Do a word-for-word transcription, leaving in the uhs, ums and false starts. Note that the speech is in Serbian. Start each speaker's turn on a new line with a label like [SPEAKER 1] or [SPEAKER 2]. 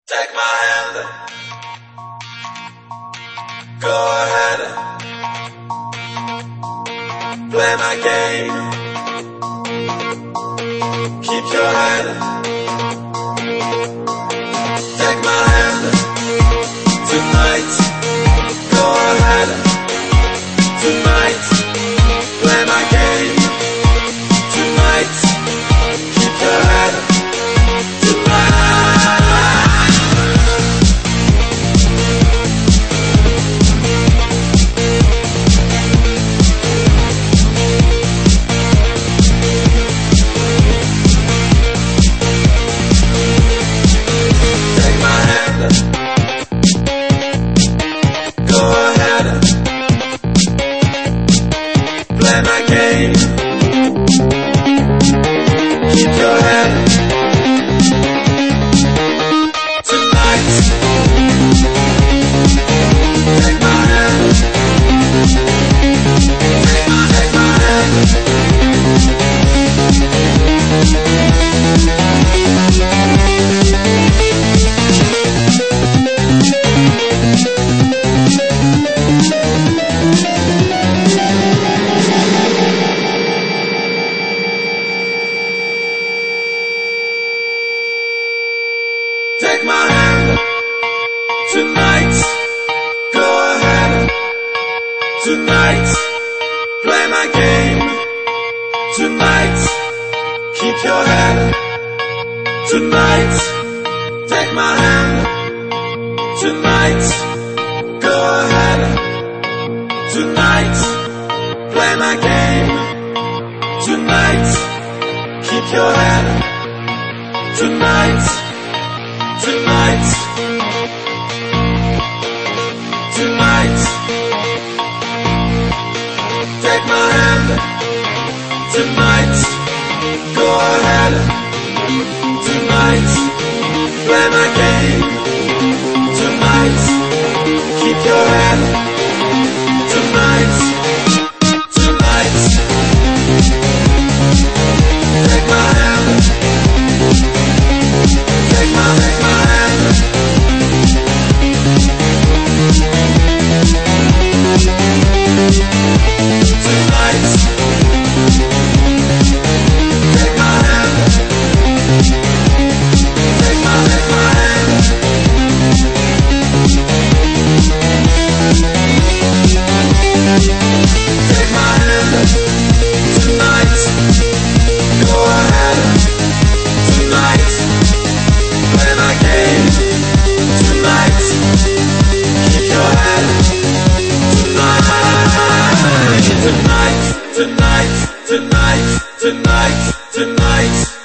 [SPEAKER 1] Take my hand, go ahead, play my game, keep your head. Take my hand, tonight, go ahead, tonight, play my game, tonight, keep your head, tonight. Play my game, keep your head, tonight, take my hand, take my, take my hand. Take my hand, tonight, go ahead, tonight, play my game, tonight, keep your head, tonight, take my hand, tonight, go ahead, tonight, play my game, tonight, keep your head, tonight. Tonight, tonight, take my hand, tonight, go ahead, tonight, play my game, tonight, keep your head, tonight, tonight, take my hand, take my, take my hand. Tonight, take my hand, take my, take my hand. Take my hand, tonight, go ahead, tonight, play my game, tonight, keep your head, tonight, tonight, tonight, tonight, tonight, tonight.